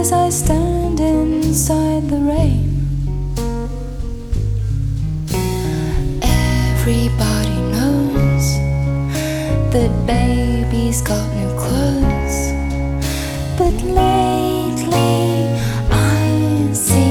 as I stand inside the rain. Everybody knows that baby's got new clothes, but lately I see